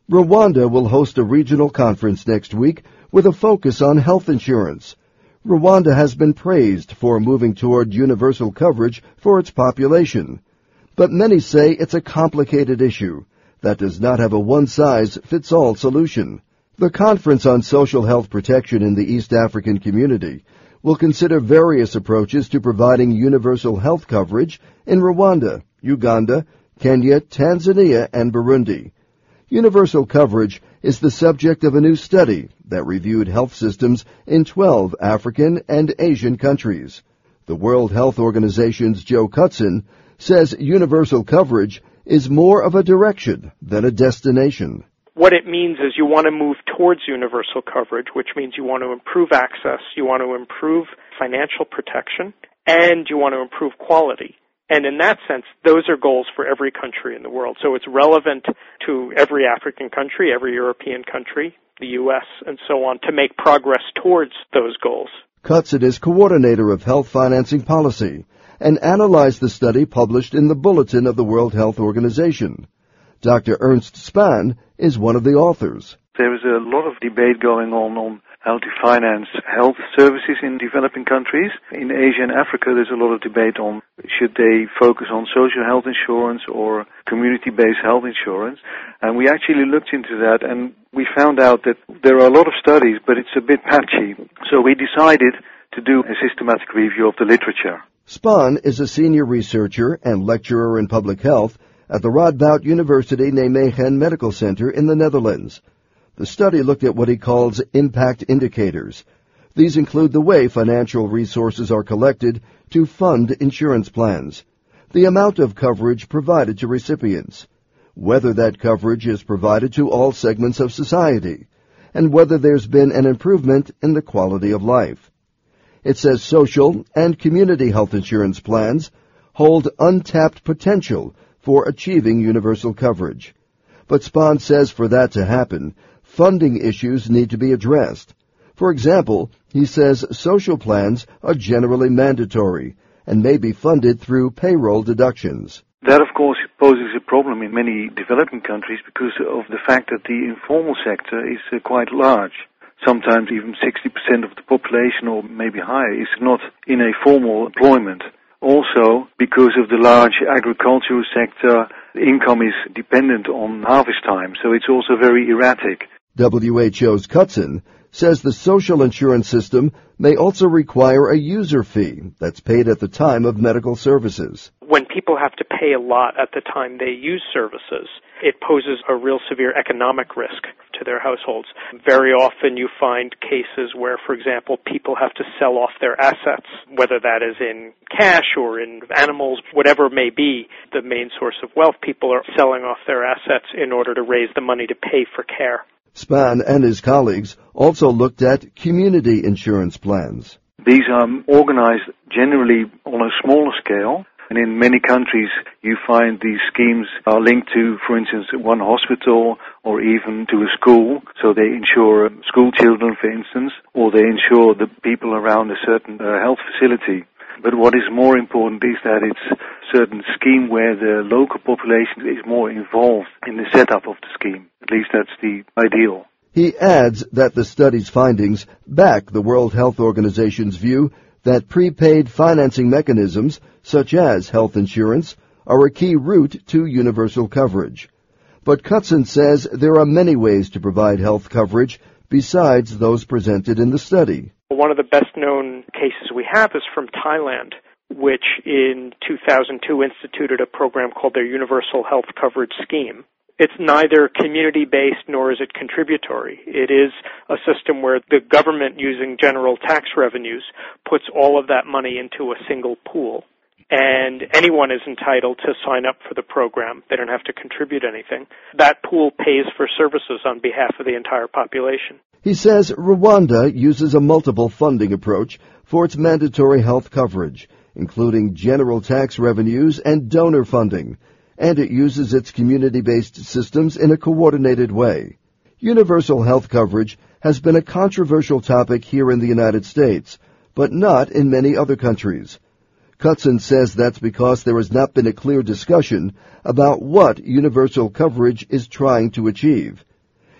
Rwanda will host a regional conference next week with a focus on health insurance. Rwanda has been praised for moving toward universal coverage for its population. But many say it's a complicated issue that does not have a one-size-fits-all solution. The Conference on Social Health Protection in the East African Community will consider various approaches to providing universal health coverage in Rwanda, Uganda, Kenya, Tanzania, and Burundi. Universal coverage is the subject of a new study that reviewed health systems in 12 African and Asian countries. The World Health Organization's Joe Cutzon says universal coverage is more of a direction than a destination. What it means is you want to move towards universal coverage, which means you want to improve access, you want to improve financial protection, and you want to improve quality. And in that sense, those are goals for every country in the world. So it's relevant to every African country, every European country, the U.S., and so on, to make progress towards those goals. Cutzon is coordinator of health financing policy and analyzed the study published in the Bulletin of the World Health Organization. Dr. Ernst Spahn is one of the authors. There is a lot of debate going on how to finance health services in developing countries. In Asia and Africa, there's a lot of debate on should they focus on social health insurance or community-based health insurance. And we actually looked into that, and we found out that there are a lot of studies, but it's a bit patchy. So we decided to do a systematic review of the literature. Spahn is a senior researcher and lecturer in public health at the Radboud University Nijmegen Medical Center in the Netherlands. The study looked at what he calls impact indicators. These include the way financial resources are collected to fund insurance plans, the amount of coverage provided to recipients, whether that coverage is provided to all segments of society, and whether there's been an improvement in the quality of life. It says social and community health insurance plans hold untapped potential for achieving universal coverage. But Spahn says for that to happen, funding issues need to be addressed. For example, he says social plans are generally mandatory and may be funded through payroll deductions. That, of course, poses a problem in many developing countries because of the fact that the informal sector is quite large. Sometimes even 60% of the population, or maybe higher, is not in a formal employment. Also, because of the large agricultural sector, income is dependent on harvest time, so it's also very erratic. WHO's Cutzon says the social insurance system may also require a user fee that's paid at the time of medical services. When people have to pay a lot at the time they use services, it poses a real severe economic risk to their households. Very often you find cases where, for example, people have to sell off their assets, whether that is in cash or in animals, whatever it may be, the main source of wealth. People are selling off their assets in order to raise the money to pay for care. Spahn and his colleagues also looked at community insurance plans. These are organized generally on a smaller scale, and in many countries you find these schemes are linked to, for instance, one hospital or even to a school. So they insure school children, for instance, or they insure the people around a certain health facility. But what is more important is that it's a certain scheme where the local population is more involved in the setup of the scheme. At least that's the ideal. He adds that the study's findings back the World Health Organization's view that prepaid financing mechanisms, such as health insurance, are a key route to universal coverage. But Cutzon says there are many ways to provide health coverage besides those presented in the study. One of the best-known cases we have is from Thailand, which in 2002 instituted a program called their Universal Health Coverage Scheme. It's neither community-based nor is it contributory. It is a system where the government, using general tax revenues, puts all of that money into a single pool. And anyone is entitled to sign up for the program. They don't have to contribute anything. That pool pays for services on behalf of the entire population. He says Rwanda uses a multiple funding approach for its mandatory health coverage, including general tax revenues and donor funding, and it uses its community-based systems in a coordinated way. Universal health coverage has been a controversial topic here in the United States, but not in many other countries. Cutzon says that's because there has not been a clear discussion about what universal coverage is trying to achieve.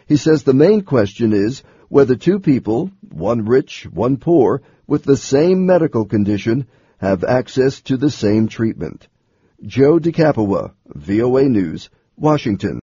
He says the main question is whether two people, one rich, one poor, with the same medical condition, have access to the same treatment. Joe DeCapua, VOA News, Washington.